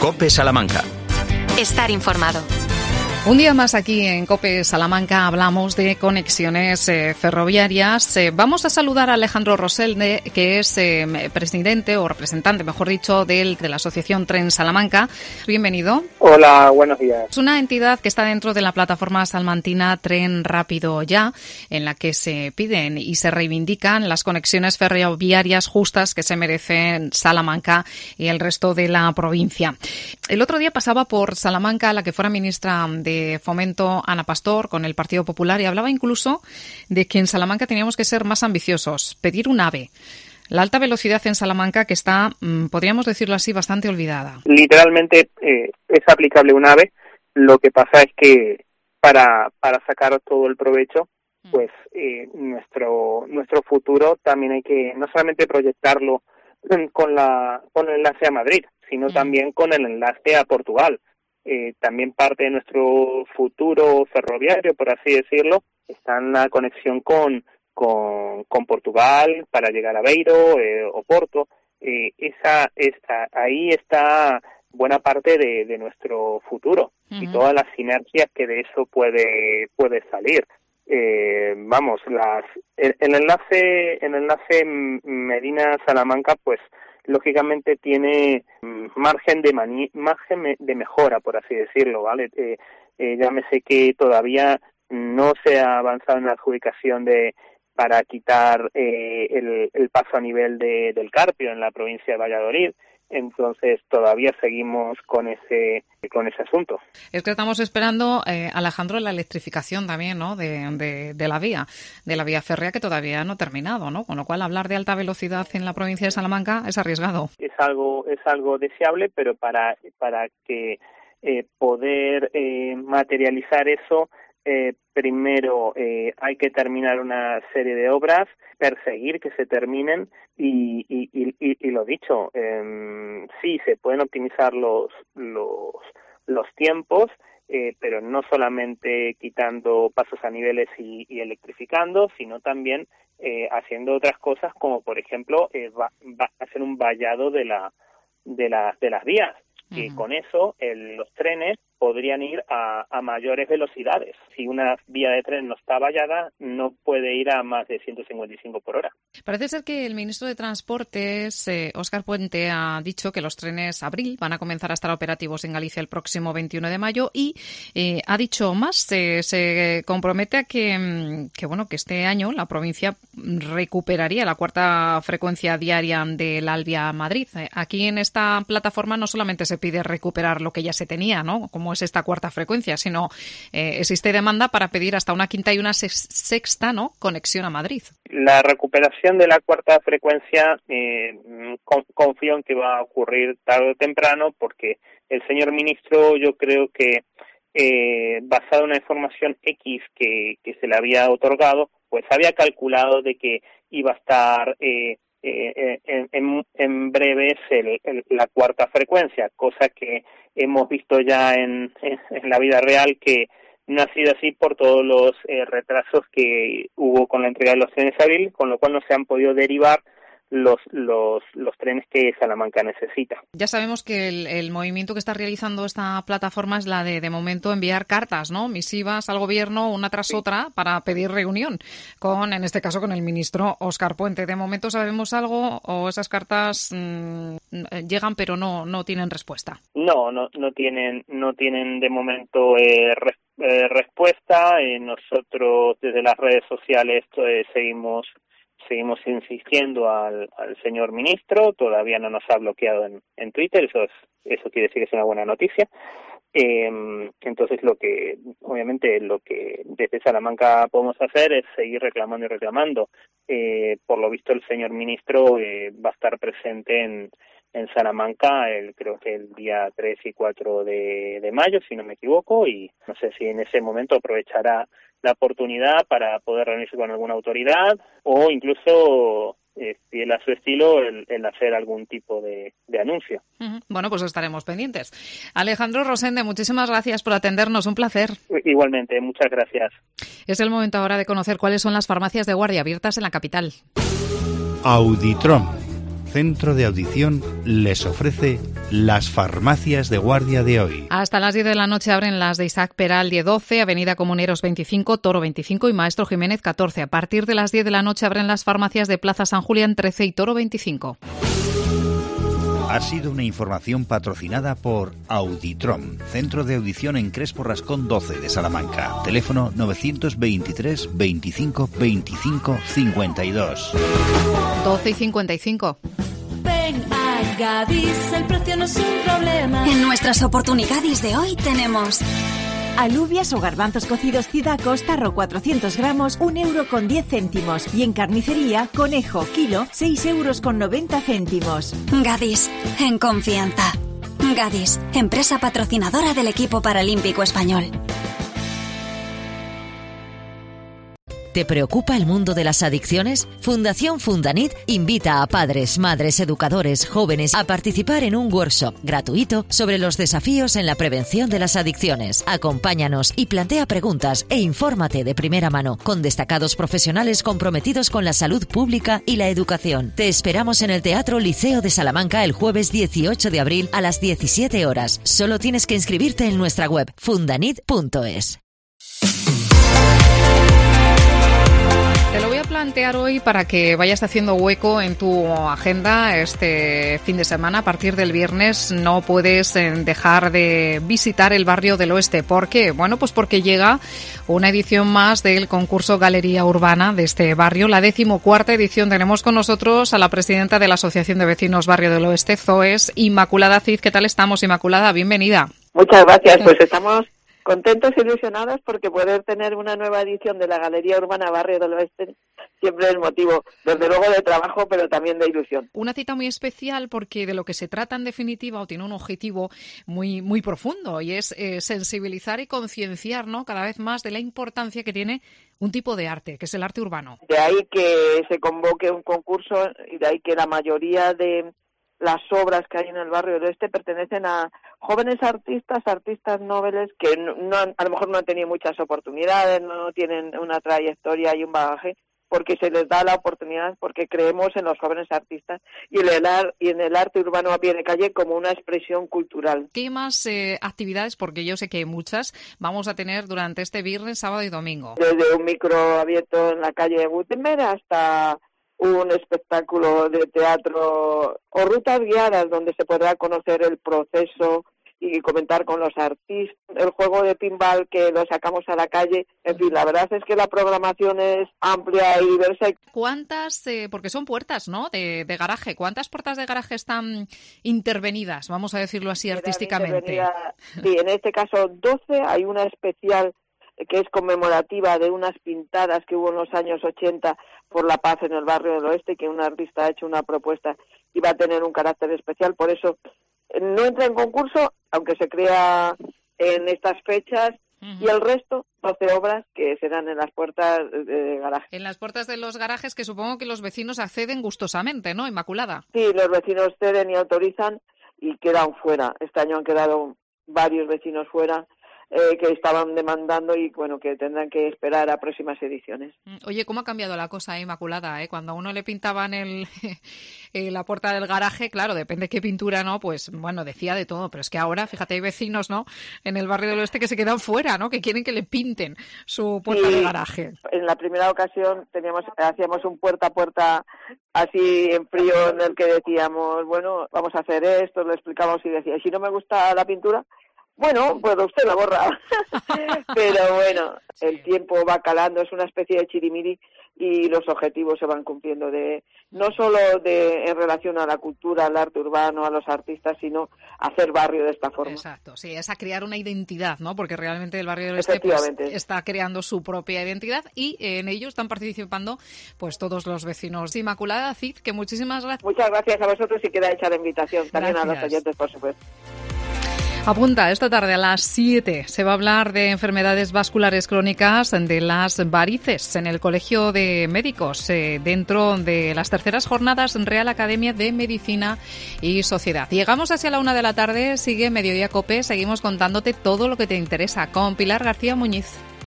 COPE Salamanca. Estar informado. Un día más aquí en COPE Salamanca hablamos de conexiones ferroviarias. Vamos a saludar a Alejandro Rosende, que es presidente o representante, mejor dicho, de la Asociación Tren Salamanca. Bienvenido. Hola, buenos días. Es una entidad que está dentro de la plataforma salmantina Tren Rápido Ya, en la que se piden y se reivindican las conexiones ferroviarias justas que se merecen Salamanca y el resto de la provincia. El otro día pasaba por Salamanca la que fuera ministra de Fomento, Ana Pastor, con el Partido Popular, y hablaba incluso de que en Salamanca teníamos que ser más ambiciosos, pedir un AVE. La alta velocidad en Salamanca, que está, podríamos decirlo así, bastante olvidada. Literalmente es aplicable un AVE. Lo que pasa es que para sacar todo el provecho, pues nuestro futuro también hay que no solamente proyectarlo con el enlace a Madrid, sino también con el enlace a Portugal. También parte de nuestro futuro ferroviario, por así decirlo, está en la conexión con Portugal para llegar a Beiro o Porto. Ahí está buena parte de nuestro futuro y todas las sinergias que de eso puede salir. El enlace Medina-Salamanca, pues lógicamente tiene margen de mejora, por así decirlo, ¿vale? Llámese que todavía no se ha avanzado en la adjudicación para quitar el paso a nivel del Carpio en la provincia de Valladolid. Entonces todavía seguimos con ese asunto. Es que estamos esperando, Alejandro, la electrificación también, ¿no? de la vía férrea, que todavía no ha terminado, ¿no? Con lo cual hablar de alta velocidad en la provincia de Salamanca es arriesgado. Es algo deseable, pero para que poder materializar eso, primero hay que terminar una serie de obras, perseguir que se terminen y lo dicho, sí se pueden optimizar los tiempos, pero no solamente quitando pasos a niveles y electrificando, sino también haciendo otras cosas, como por ejemplo hacer un vallado de las vías. Y con eso los trenes podrían ir a mayores velocidades. Si una vía de tren no está vallada, no puede ir a más de 155 por hora. Parece ser que el ministro de Transportes, Óscar Puente, ha dicho que los trenes Abril van a comenzar a estar operativos en Galicia el próximo 21 de mayo y ha dicho más, se compromete a que este año la provincia recuperaría la cuarta frecuencia diaria del Albia a Madrid. Aquí en esta plataforma no solamente se pide recuperar lo que ya se tenía, ¿no?, como es esta cuarta frecuencia, sino existe demanda para pedir hasta una quinta y una sexta, ¿no?, conexión a Madrid. La recuperación de la cuarta frecuencia confío en que va a ocurrir tarde o temprano, porque el señor ministro, yo creo que basado en una información X que se le había otorgado, pues había calculado de que iba a estar en breves la cuarta frecuencia, cosa que hemos visto ya en la vida real que no ha sido así por todos los retrasos que hubo con la entrega de los trenes Abril, con lo cual no se han podido derivar los trenes que Salamanca necesita. Ya sabemos que el movimiento que está realizando esta plataforma es la de momento enviar cartas, ¿no?, misivas al gobierno una tras otra para pedir reunión en este caso con el ministro Óscar Puente. ¿De momento sabemos algo o esas cartas llegan pero no tienen respuesta? No tienen de momento respuesta. Nosotros desde las redes sociales seguimos insistiendo al señor ministro. Todavía no nos ha bloqueado en Twitter, eso quiere decir que es una buena noticia. Entonces lo que desde Salamanca podemos hacer es seguir reclamando y reclamando. Por lo visto el señor ministro va a estar presente en Salamanca, creo que el día 3 y 4 de mayo, si no me equivoco, y no sé si en ese momento aprovechará la oportunidad para poder reunirse con alguna autoridad o incluso, fiel a su estilo, el hacer algún tipo de anuncio. Bueno, pues estaremos pendientes. Alejandro Rosende, muchísimas gracias por atendernos, un placer. Igualmente, muchas gracias. Es el momento ahora de conocer cuáles son las farmacias de guardia abiertas en la capital. Auditrom, Centro de Audición les ofrece las farmacias de guardia de hoy. Hasta las 10 de la noche abren las de Isaac Peral 10-12, Avenida Comuneros 25, Toro 25 y Maestro Jiménez 14. A partir de las 10 de la noche abren las farmacias de Plaza San Julián 13 y Toro 25. Ha sido una información patrocinada por Auditrom, Centro de Audición en Crespo Rascón 12 de Salamanca. Teléfono 923 25 25 52. 12 y 55. Ven a Gadis, el precio no es un problema. En nuestras oportunidades de hoy tenemos alubias o garbanzos cocidos Cidacos, tarro 400 gramos, 1,10 €. Y en carnicería, conejo, kilo, 6,90 €. Gadis, en confianza. Gadis, empresa patrocinadora del equipo paralímpico español. ¿Te preocupa el mundo de las adicciones? Fundación Fundanit invita a padres, madres, educadores, jóvenes a participar en un workshop gratuito sobre los desafíos en la prevención de las adicciones. Acompáñanos y plantea preguntas e infórmate de primera mano con destacados profesionales comprometidos con la salud pública y la educación. Te esperamos en el Teatro Liceo de Salamanca el jueves 18 de abril a las 17 horas. Solo tienes que inscribirte en nuestra web fundanit.es. Te lo voy a plantear hoy para que vayas haciendo hueco en tu agenda este fin de semana. A partir del viernes no puedes dejar de visitar el barrio del Oeste. ¿Por qué? Bueno, pues porque llega una edición más del concurso Galería Urbana de este barrio, la 14ª edición. Tenemos con nosotros a la presidenta de la Asociación de Vecinos Barrio del Oeste, ZOES, Inmaculada Cid. ¿Qué tal estamos, Inmaculada? Bienvenida. Muchas gracias, pues estamos contentos e ilusionados porque poder tener una nueva edición de la Galería Urbana Barrio del Oeste siempre es motivo, desde luego, de trabajo, pero también de ilusión. Una cita muy especial porque de lo que se trata en definitiva, o tiene un objetivo muy, muy profundo, y es sensibilizar y concienciar, ¿no?, cada vez más de la importancia que tiene un tipo de arte, que es el arte urbano. De ahí que se convoque un concurso y de ahí que la mayoría de las obras que hay en el barrio del Oeste pertenecen a jóvenes artistas nobles que a lo mejor no han tenido muchas oportunidades, no tienen una trayectoria y un bagaje, porque se les da la oportunidad, porque creemos en los jóvenes artistas y en el arte urbano a pie de calle como una expresión cultural. ¿Qué más actividades, porque yo sé que hay muchas, vamos a tener durante este viernes, sábado y domingo? Desde un micro abierto en la calle de Gutenberg hasta un espectáculo de teatro o rutas guiadas donde se podrá conocer el proceso y comentar con los artistas, el juego de pinball que lo sacamos a la calle. En fin, la verdad es que la programación es amplia y diversa. ¿Cuántas, porque son puertas, ¿no?, de garaje, cuántas puertas de garaje están intervenidas, vamos a decirlo así artísticamente? Sí, en este caso 12, hay una especial que es conmemorativa de unas pintadas que hubo en los años 80 por la paz en el barrio del Oeste, que un artista ha hecho una propuesta y va a tener un carácter especial, por eso no entra en concurso, aunque se crea en estas fechas, y el resto, 12 obras que serán en las puertas de garaje. En las puertas de los garajes, que supongo que los vecinos acceden gustosamente, ¿no, Inmaculada? Sí, los vecinos ceden y autorizan y quedan fuera. Este año han quedado varios vecinos fuera que estaban demandando y bueno, que tendrán que esperar a próximas ediciones. Oye, ¿cómo ha cambiado la cosa, Inmaculada? Cuando a uno le pintaban la puerta del garaje, claro, depende qué pintura, ¿no? Pues bueno, decía de todo, pero es que ahora, fíjate, hay vecinos, ¿no?, en el barrio del Oeste que se quedan fuera, ¿no?, que quieren que le pinten su puerta del garaje. En la primera ocasión hacíamos un puerta a puerta así en frío, en el que decíamos, bueno, vamos a hacer esto, lo explicamos y decía, ¿y si no me gusta la pintura? Bueno, pues usted la borra. Pero bueno, el tiempo va calando, es una especie de chirimiri y los objetivos se van cumpliendo no solo en relación a la cultura, al arte urbano, a los artistas, sino hacer barrio de esta forma. Exacto, sí, es a crear una identidad, ¿no? Porque realmente el barrio del Oeste pues, está creando su propia identidad y en ello están participando pues todos los vecinos. Inmaculada Cid, que muchísimas gracias. Muchas gracias a vosotros y queda hecha la invitación también a los oyentes, por supuesto. Apunta, esta tarde a las 7 se va a hablar de enfermedades vasculares crónicas de las varices en el Colegio de Médicos, dentro de las terceras jornadas Real Academia de Medicina y Sociedad. Llegamos hacia la 1 de la tarde, sigue Mediodía COPE, seguimos contándote todo lo que te interesa con Pilar García Muñiz.